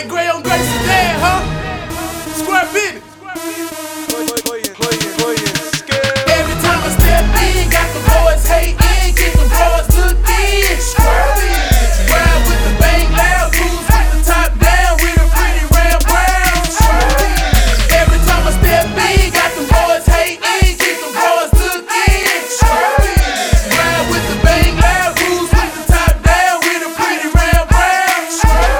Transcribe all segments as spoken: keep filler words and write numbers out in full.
that gray on gray sedan, huh? Square business. Every time I step in, got the boys hating, get the boys looking. Square business. Ride with the bang loud, cruise with the top down, with a pretty Ram Brown. Square business. Every time I step in, got the boys hating, get the boys looking. Square business. Ride with the bang loud, cruise with the top down, with a pretty Ram Brown. Square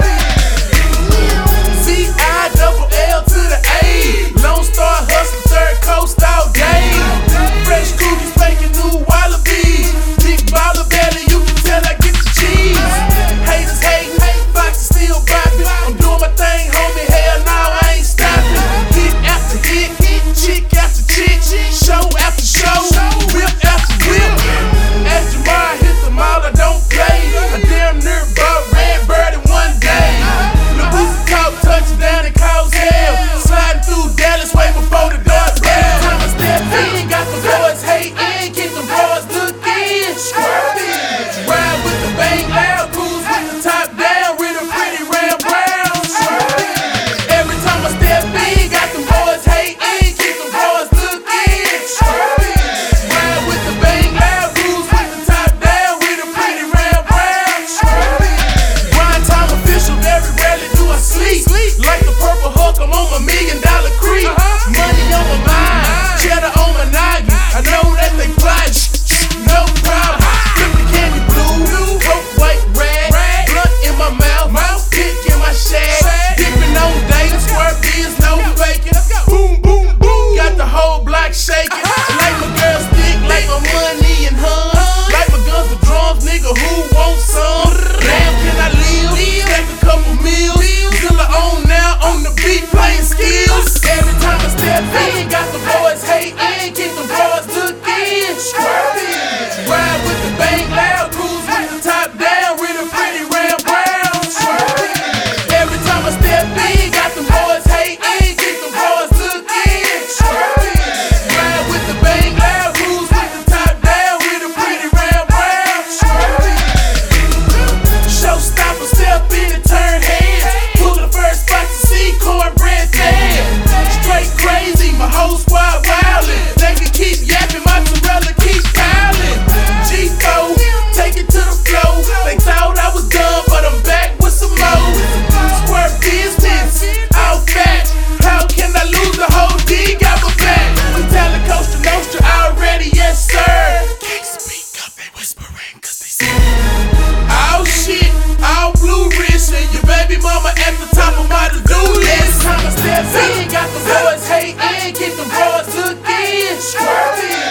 business. C I double L to the A, Lone Star hustler, third coast all day. Fresh cookies, making new wallabies. Big baller belly, you can tell I get the cheese. Haters hating, Fox is still bopping. I'm doing my thing, homie, hell no, I ain't stopping. Hit after hit, chick after chick, show after show, whip after whip. As Jamar hit the mall, I don't play. I damn near bought Red Bird in one day. Lil Boosie caught touchdown and caused hell. Sliding through Dallas way before the doors bell. Every time I step in, got the boys hating, get the boys looking. Square business. Ride with the bang loud, cruise with the top down, with a pretty Ram Brown. Square business. Every time I step in, got the boys hating, get the boys looking. Square business. Ride with the bang loud, cruise with the top down, with a pretty Ram Brown. Square business. Grind time official, very rarely do I sleep. Like the Purple Hulk, I'm on my million dollar creep. Money on my mind, cheddar on my noggin. I know that they fly, no problem. Flip the candy blue, coke white red, blunt in my mouth, pick in my shag. Dipping on dates, square biz, no faking. Boom, boom, boom, got the whole block shaking. Like my girl stick, like my money and hun. Like my guns for drums, nigga, who wants some? Damn, can I live? Stack a couple meals. Still I own now, on the beat, playing skills. Every time I step in, got the boys hating, get the boys looking. Square business. Ride with the bang loud, cruise with the top down, with a pretty Ram Brown. Square business. Every time I step in, got the boys hating, get the boys looking. Square business. Ride with the bang loud, cruise with the top down, with a pretty Ram Brown. Square business. Showstopper, step in and turn heads. Pull the first spot to see cornbread fed. Straight crazy, my whole squad wildin'. They can keep yapping, mozzarella keep piling. G four, take it to the flow. They thought I was done, but I'm back with some more. Square business, out back. How can I lose the whole D? Got my back. We telling Costa Nostra already, yes sir. Can't speak up, they whispering cause they see. Oh shit, all blue wrist, and your baby mama at the top of my to-do list. Every time I step in, got the boys hating, get the boys looking. Square business.